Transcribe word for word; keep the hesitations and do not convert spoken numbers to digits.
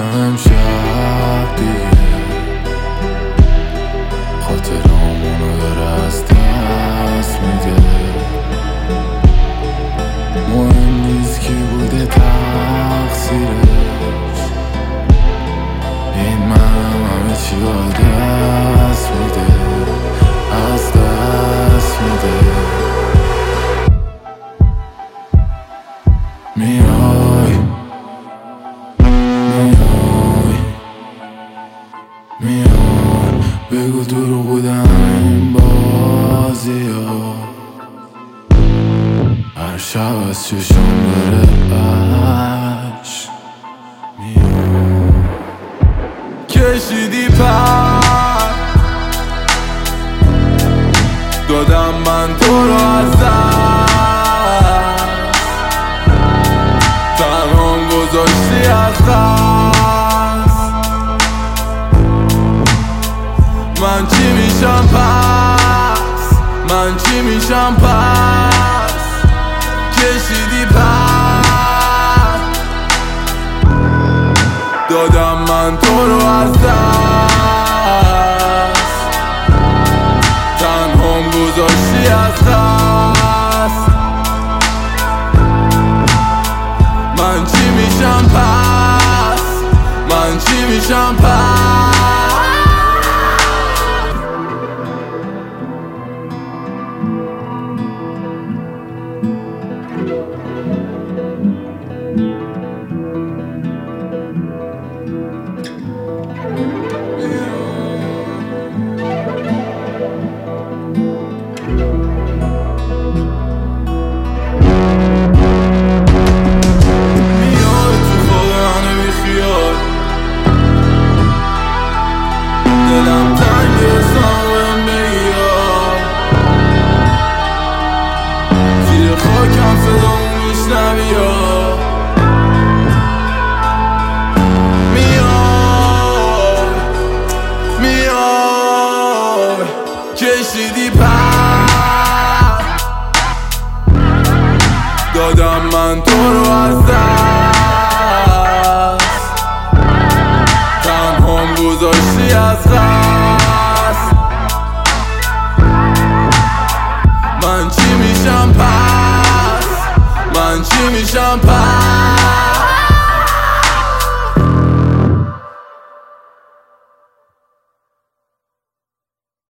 امشب دیگه خاطرامونو داره از دست میده. مهم نیست کی بوده تقصیرش، این منم همه چی با دست میده، از دست میده. میای میای میای بگو دروغ بودم این بازی ها، هر شب از چشم داره عشق میای. کشیدی پر دادم من تو رو از دست، تنهام گذاشتی از دست. من چی میشم پس، من چی میشم پس. کشیدی پر دادم من تو رو از دست، تنهام گذاشتی از دست. من چی میشم پس، من چی میشم پس. دلم تنگه سامن بگیار، زیر خاکم صدامو میشنوی یا میای میای. کشیدی پر دادم من تو رو از دست، تنهام گذاشتی از دست. من چی میشم پس، من چی میشم پس.